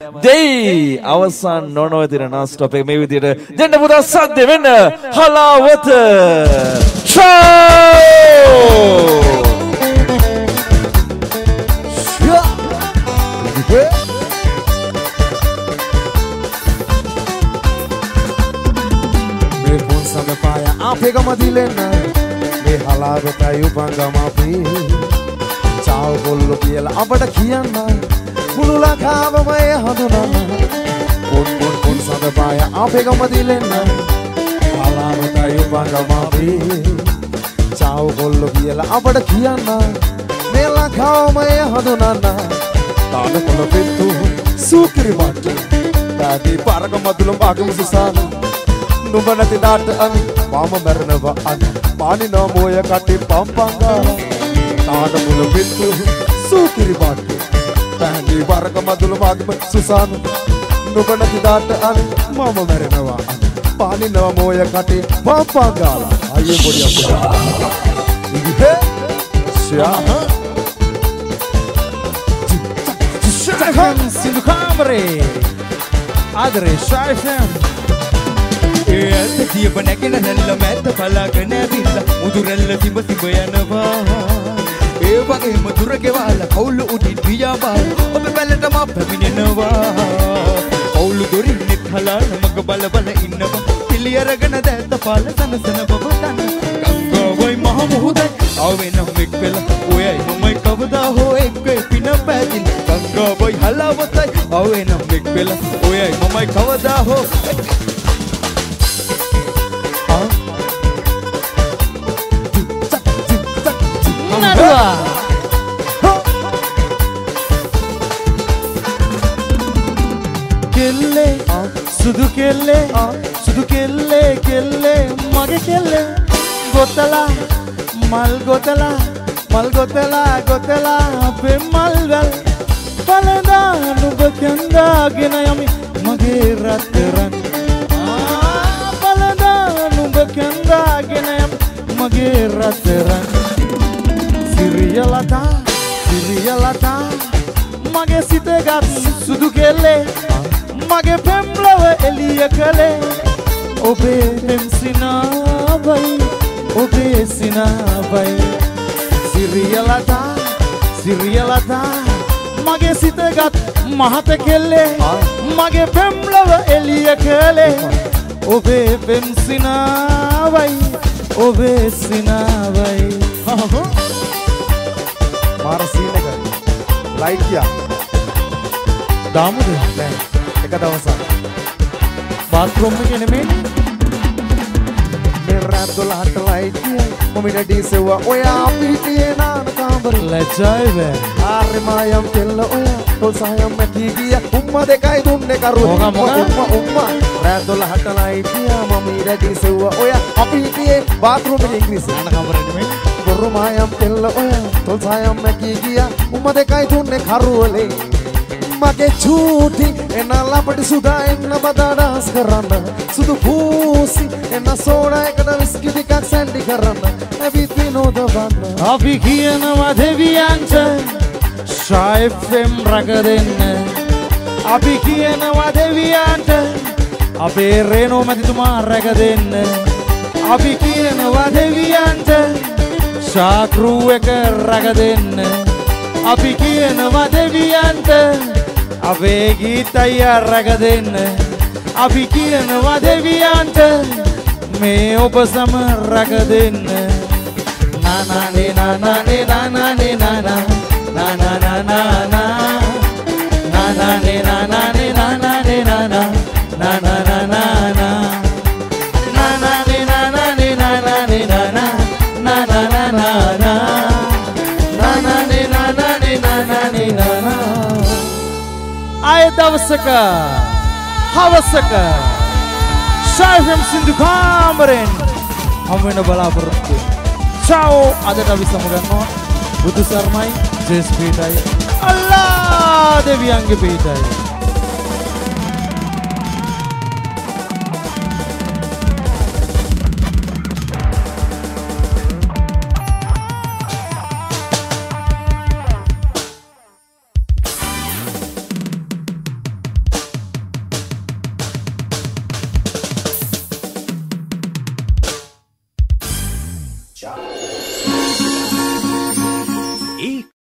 දෙයි අවසන් නොනවතින non-stop එක මේ විදිහට දෙන්න පුතා සද්ද වෙන්න හලාවත මේ පොන් සමපාය අපේ ගම දිලෙන්න මේ හලාවතයි උපංගම අපි චාව කොල්ල කියලා අපට කියන්න මුළු ලකාවම එය හඳුනන්න පොන් සමපාය අපේ ගම දිලෙන්න හලාවතයි උපංගම අපි චාව කොල්ල කියලා අපට කියන්න මේ ලකාවම එය හඳුනන්න තාන කොළ පෙත්තු සූකිරි මට තාදී පාරක මදුලම් ආගම සුසාන නුඹ නැති දාට අනි මම මැරෙනවා අනි පානිනා මොය කටි පම්පංගා තාන කොළ පෙත්තු සූකිරි මට තාදී පාරක මදුලම් ආගම සුසාන නුඹ නැති දාට අනි මම මැරෙනවා අනි පානිනා මොය කටි පම්පංගා අයියේ පොඩි අපුඩා ඉතිහේ ෂා Sindu Kamre Adre Shy FM ඇත්ත කියප නැගෙන නැල්ල මැත්ත පලාගෙන ඇවිල්ලා මුදුරැල්ල තිබ තිබ යනවා ඒ වගේම දුර ගෙවලා කවුළු උඩින් පියාඹා ඔබ බැලටම පැමිණෙනවා කවුළු දොරින් නෙත් හලාන මග බල බල ඉන්නවා පිළි අරගෙන දැත්ත පාල සනසන බබ තන ගංගාවයි මහ මුහුදයි ආවේ නම් එක් වෙලා ඔයයි මමයි කවදා හෝ එක්ක පින පැතින් ගංගාවයි හලාවතයි ආවේ නම් එක් වෙලා ඔයයි මමයි කවදා හෝ Nadua Kelle Sudu kelle kelle mage kelle Gotala mal gotala pemmal gal Palada nub kanda gena yami mage ratran Palada nub kanda gena yami mage ratran Siriyalata mage sitegat sudu kelle mage pemlaw eliya kale obe pemsina bay Siriyalata mage sitegat mahate kelle mage pemlaw eliya kale obe pemsina bay මාර scene එක light ගියා දාමුද දැන් එක දවසක් bathroom එකේ නෙමෙයි මේ රාත් 12ට ලයිට් ගියා මම ඩී සෙව්වා ඔයා පිටියේ නාන කාමරේ ලැජ්ජායි බෑ ආරේ මායම් කෙල්ල ඔයා තොල් සහයම් මැටි ගියා උම්මා දෙකයි දුන්නේ කරුව උම්මා රාත් 12ට ලයිට් ගියා මම ඩී සෙව්වා ඔයා පිටියේ බාත්රූම් එකේ ඉංග්‍රීසි නාන කාමරේ නෙමෙයි Maayam tella oya tol sayam maki giya umma dekai tunne kharuwale mage chuti ena lapati suda enna badadas karanna sudu poosi ena soda ekada whisky dikak sandi karanna abit vinoda vanna අපි කියනවා දෙවියන්ට Shy FM රැකදෙන්න අපි කියනවා දෙවියන්ට අපේ රේනෝ මැතිතුමා රැකදෙන්න අපි කියනවා දෙවියන්ට ශාක්‍රූ එක රැකදෙන්න අපි කියනවා දෙවියන්ට අපේ ගීතය රැකදෙන්න අපි කියනවා දෙවියන්ට මේ ඔබ සම රැකදෙන්න නානානේ නානානේ නානානේ නානා නානානානා නානානේ නානානේ නානානේ නානා නානානානා ආය දවසක හවසක Shy FM සින්දු කාමරෙන් හමු වෙන බලාපොරොත්තු චාෝ අදට අපි සමගන්නවා බුදු සරණයි ජේස් පීටයි අල්ලා දෙවියන්ගේ පීටයි ඒ